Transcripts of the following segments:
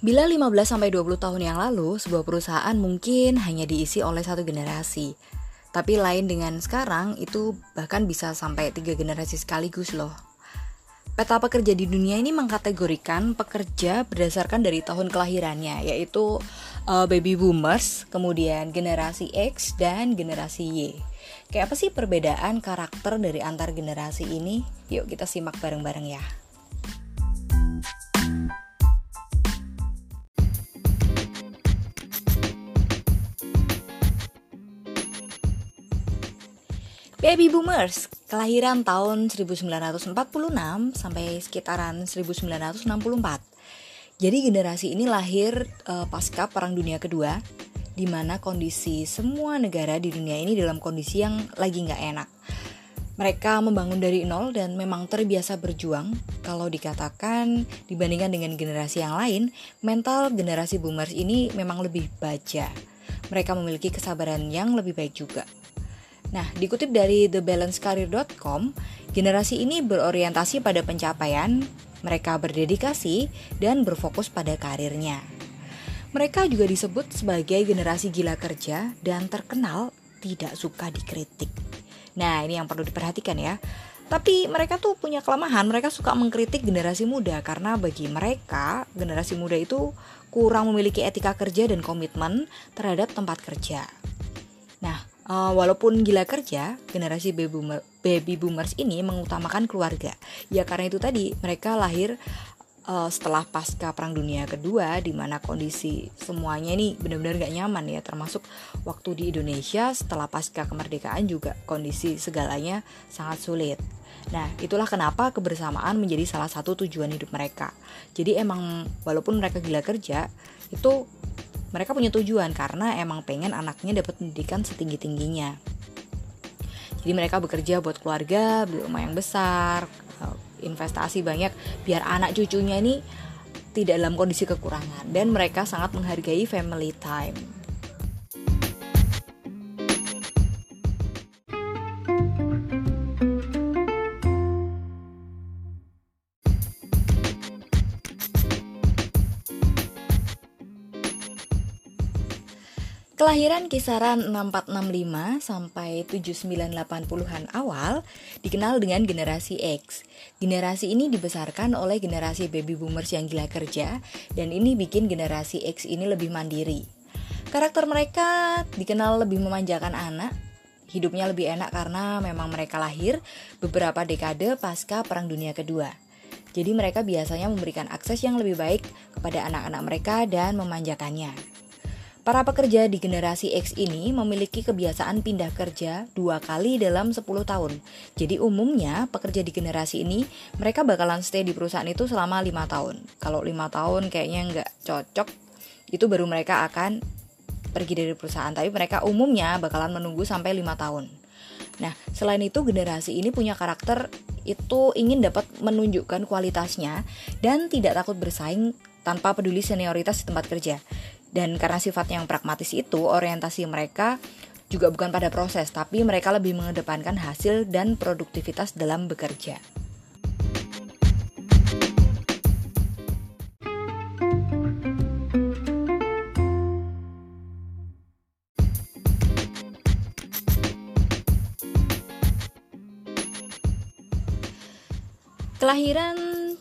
Bila 15-20 tahun yang lalu, sebuah perusahaan mungkin hanya diisi oleh satu generasi. Tapi lain dengan sekarang, itu bahkan bisa sampai 3 generasi sekaligus loh. Peta pekerja di dunia ini mengkategorikan pekerja berdasarkan dari tahun kelahirannya, yaitu baby boomers, kemudian generasi X, dan generasi Y. Kayak apa sih perbedaan karakter dari antar generasi ini? Yuk kita simak bareng-bareng ya. Baby boomers, kelahiran tahun 1946 sampai sekitaran 1964. Jadi generasi ini lahir pasca Perang Dunia Kedua, di mana kondisi semua negara di dunia ini dalam kondisi yang lagi nggak enak. Mereka membangun dari nol dan memang terbiasa berjuang. Kalau dikatakan dibandingkan dengan generasi yang lain, mental generasi boomers ini memang lebih baja. Mereka memiliki kesabaran yang lebih baik juga. Nah, dikutip dari thebalancecareer.com, generasi ini berorientasi pada pencapaian, mereka berdedikasi, dan berfokus pada karirnya. Mereka juga disebut sebagai generasi gila kerja dan terkenal tidak suka dikritik. Nah, ini yang perlu diperhatikan ya. Tapi mereka tuh punya kelemahan, mereka suka mengkritik generasi muda karena bagi mereka, generasi muda itu kurang memiliki etika kerja dan komitmen terhadap tempat kerja. Nah, walaupun gila kerja, generasi baby boomers ini mengutamakan keluarga. Ya karena itu tadi mereka lahir setelah pasca Perang Dunia Kedua, di mana kondisi semuanya ini benar-benar gak nyaman ya. Termasuk waktu di Indonesia setelah pasca kemerdekaan juga kondisi segalanya sangat sulit. Nah, itulah kenapa kebersamaan menjadi salah satu tujuan hidup mereka. Jadi emang walaupun mereka gila kerja, itu mereka punya tujuan karena emang pengen anaknya dapat pendidikan setinggi-tingginya. Jadi mereka bekerja buat keluarga, beli rumah yang besar, investasi banyak biar anak cucunya ini tidak dalam kondisi kekurangan. Dan mereka sangat menghargai family time. Kelahiran kisaran 6465 sampai 7980-an awal dikenal dengan generasi X. Generasi ini dibesarkan oleh generasi baby boomers yang gila kerja dan ini bikin generasi X ini lebih mandiri. Karakter mereka dikenal lebih memanjakan anak, hidupnya lebih enak karena memang mereka lahir beberapa dekade pasca Perang Dunia Kedua. Jadi mereka biasanya memberikan akses yang lebih baik kepada anak-anak mereka dan memanjakannya. Para pekerja di generasi X ini memiliki kebiasaan pindah kerja 2 kali dalam 10 tahun. Jadi umumnya pekerja di generasi ini mereka bakalan stay di perusahaan itu selama 5 tahun. Kalau 5 tahun kayaknya nggak cocok, itu baru mereka akan pergi dari perusahaan. Tapi mereka umumnya bakalan menunggu sampai 5 tahun. Nah, selain itu generasi ini punya karakter itu ingin dapat menunjukkan kualitasnya dan tidak takut bersaing tanpa peduli senioritas di tempat kerja. Dan karena sifat yang pragmatis itu, orientasi mereka juga bukan pada proses, tapi mereka lebih mengedepankan hasil dan produktivitas dalam bekerja. Kelahiran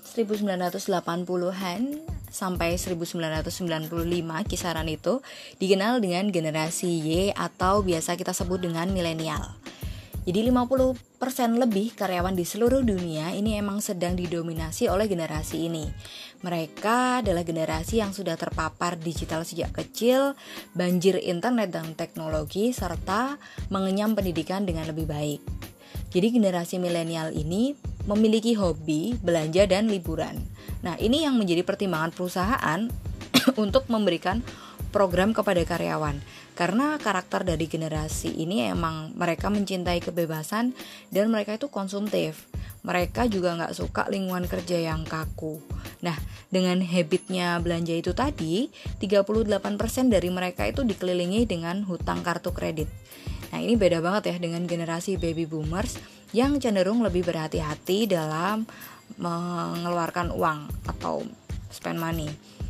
1980-an sampai 1995 kisaran itu dikenal dengan generasi Y atau biasa kita sebut dengan milenial. Jadi 50% lebih karyawan di seluruh dunia ini emang sedang didominasi oleh generasi ini. Mereka adalah generasi yang sudah terpapar digital sejak kecil, banjir internet dan teknologi, serta mengenyam pendidikan dengan lebih baik. Jadi generasi milenial ini memiliki hobi, belanja, dan liburan. Nah, ini yang menjadi pertimbangan perusahaan untuk memberikan program kepada karyawan. Karena karakter dari generasi ini emang mereka mencintai kebebasan dan mereka itu konsumtif. Mereka juga gak suka lingkungan kerja yang kaku. Nah, dengan habitnya belanja itu tadi, 38% dari mereka itu dikelilingi dengan hutang kartu kredit. Nah, ini beda banget ya dengan generasi baby boomers yang cenderung lebih berhati-hati dalam mengeluarkan uang atau spend money.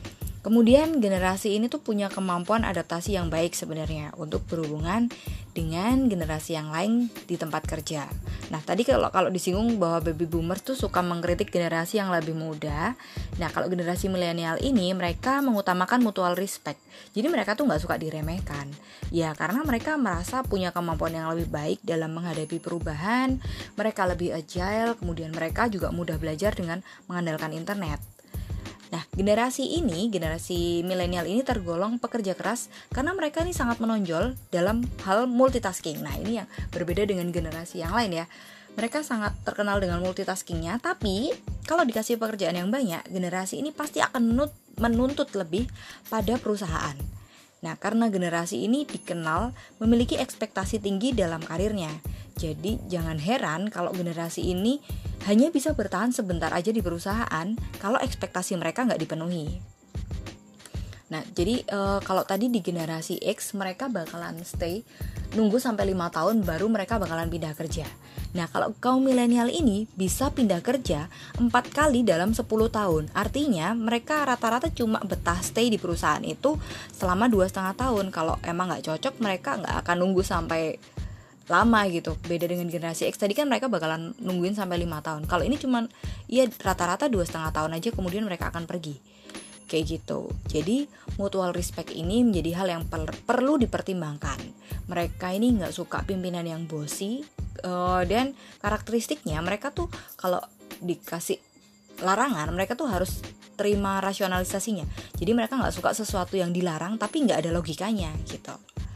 Kemudian generasi ini tuh punya kemampuan adaptasi yang baik sebenarnya untuk berhubungan dengan generasi yang lain di tempat kerja. Nah, tadi kalau disinggung bahwa baby boomers tuh suka mengkritik generasi yang lebih muda. Nah, kalau generasi milenial ini mereka mengutamakan mutual respect. Jadi mereka tuh nggak suka diremehkan. Ya, karena mereka merasa punya kemampuan yang lebih baik dalam menghadapi perubahan. Mereka lebih agile, kemudian mereka juga mudah belajar dengan mengandalkan internet. Nah, generasi milenial ini tergolong pekerja keras karena mereka ini sangat menonjol dalam hal multitasking. Nah, ini yang berbeda dengan generasi yang lain ya. Mereka sangat terkenal dengan multitaskingnya, tapi kalau dikasih pekerjaan yang banyak, generasi ini pasti akan menuntut lebih pada perusahaan. Nah, karena generasi ini dikenal memiliki ekspektasi tinggi dalam karirnya. Jadi jangan heran kalau generasi ini hanya bisa bertahan sebentar aja di perusahaan kalau ekspektasi mereka nggak dipenuhi. Nah, jadi kalau tadi di generasi X mereka bakalan stay nunggu sampai 5 tahun baru mereka bakalan pindah kerja. Nah, kalau kaum milenial ini bisa pindah kerja 4 kali dalam 10 tahun. Artinya mereka rata-rata cuma betah stay di perusahaan itu selama 2,5 tahun. Kalau emang nggak cocok mereka nggak akan nunggu sampai lama gitu. Beda dengan generasi X tadi kan mereka bakalan nungguin sampai 5 tahun. Kalau ini cuman ya rata-rata 2,5 tahun aja kemudian mereka akan pergi. Kayak gitu. Jadi mutual respect ini menjadi hal yang perlu dipertimbangkan. Mereka ini nggak suka pimpinan yang bossy, dan karakteristiknya mereka tuh kalau dikasih larangan mereka tuh harus terima rasionalisasinya. Jadi mereka nggak suka sesuatu yang dilarang tapi nggak ada logikanya gitu.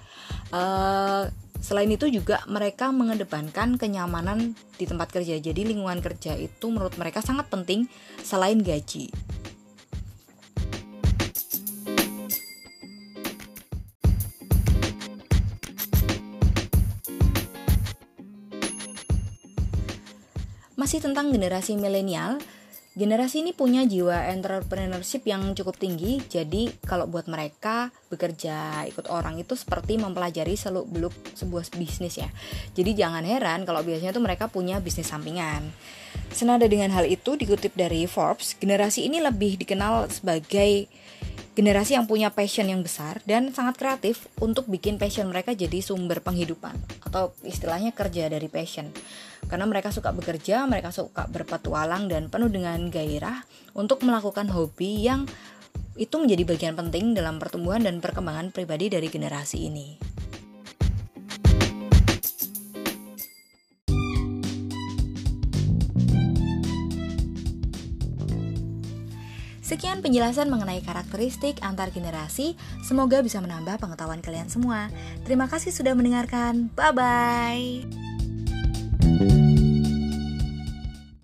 Selain itu juga mereka mengedepankan kenyamanan di tempat kerja. Jadi lingkungan kerja itu menurut mereka sangat penting selain gaji. Masih tentang generasi milenial, generasi ini punya jiwa entrepreneurship yang cukup tinggi. Jadi kalau buat mereka bekerja ikut orang itu seperti mempelajari seluk-beluk sebuah bisnis ya. Jadi jangan heran kalau biasanya tuh mereka punya bisnis sampingan. Senada dengan hal itu dikutip dari Forbes, generasi ini lebih dikenal sebagai generasi yang punya passion yang besar dan sangat kreatif untuk bikin passion mereka jadi sumber penghidupan atau istilahnya kerja dari passion. Karena mereka suka bekerja, mereka suka berpetualang dan penuh dengan gairah untuk melakukan hobi yang itu menjadi bagian penting dalam pertumbuhan dan perkembangan pribadi dari generasi ini. Sekian penjelasan mengenai karakteristik antar generasi. Semoga bisa menambah pengetahuan kalian semua. Terima kasih sudah mendengarkan. Bye-bye.